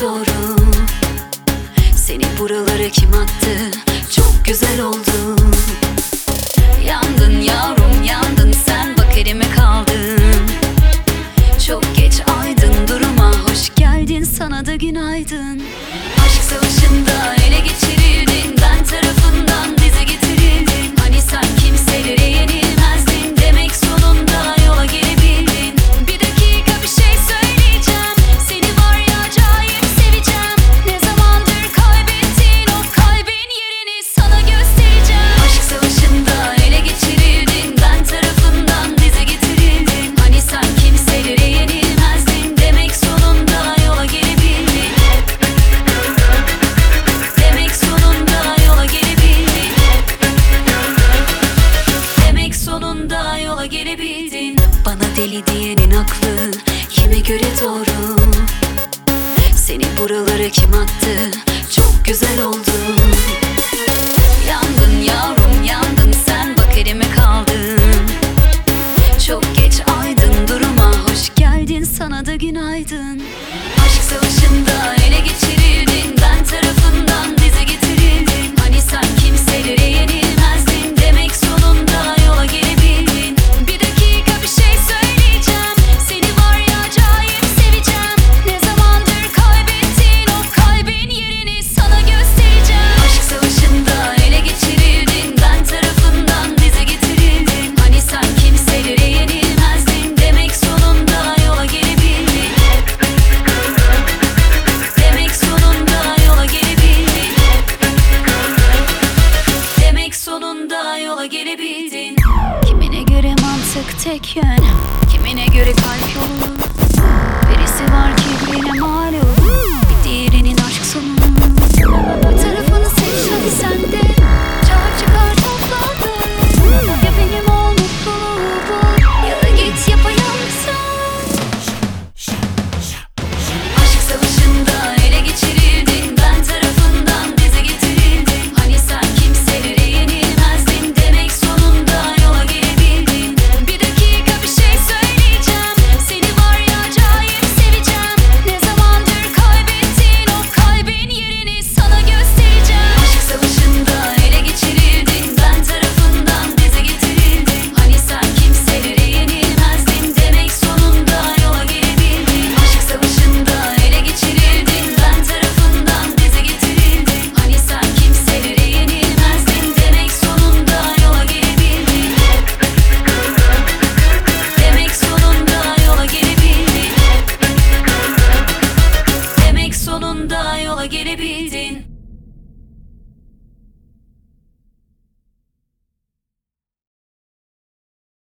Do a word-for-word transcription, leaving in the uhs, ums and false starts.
doğru? Seni buralara kim attı? Çok güzel oldun. Yandın yavrum yandın, sen bak elime kaldın. Çok geç aydın, duruma hoş geldin, sana da günaydın. Aşk savaşında ele geçirildin, ben tarafından dize getirildim. Hani sen kimselere yenilmezdin, demek sonunda yola gelebildin. Bir dakika bir şey söyleyeceğim, seni var ya acayip seveceğim. Ne zamandır kaybettin o kalbin yerini, sana göstereceğim. Aşk savaşında ele geçirildin, ben tarafından dize getirildim. Hani sen kimselere yenilmezdin, demek sonunda yola gelebildin. Demek sonunda yola gelebildin. Demek sonunda yola gelebildin. Bana deli diyenin aklı kime göre doğru? Seni buralara kim attı? Çok güzel oldun. Yandın yavrum yandın, sen bak elime kaldın. Çok geç aydın, duruma hoş geldin, sana da günaydın. Aşk savaşında ele geçirildin, ben tarafından dize getirildim. Hani sen kimselere yenilmezdin, demek sonunda yola gelebildin. Bir dakika bir şey söyleyeceğim, seni var ya acayip seveceğim. Ne zamandır kaybettin o kalbin yerini, sana göstereceğim. Aşk savaşında ele geçirildin, ben tarafından dize getirildim. Hani sen kimselere yenilmezdin, demek sonunda yola gelebildin. Demek sonunda yola gelebildin. Demek sonunda yola gelebildin. Kimine göre mantık tek yön, kimine göre kalp yolu